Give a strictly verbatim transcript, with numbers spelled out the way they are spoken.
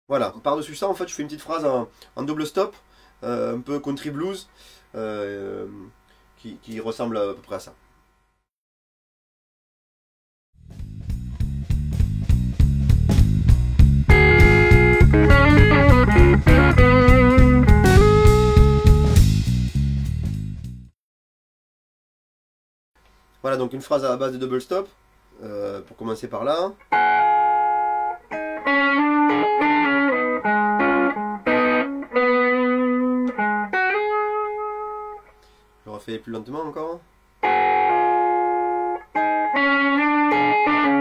Voilà, par-dessus ça, en fait, je fais une petite phrase en, en double stop, euh, un peu country blues, euh, qui, qui ressemble à peu près à ça. Voilà, donc une phrase à la base de double stop, euh, pour commencer par là. Je refais plus lentement encore.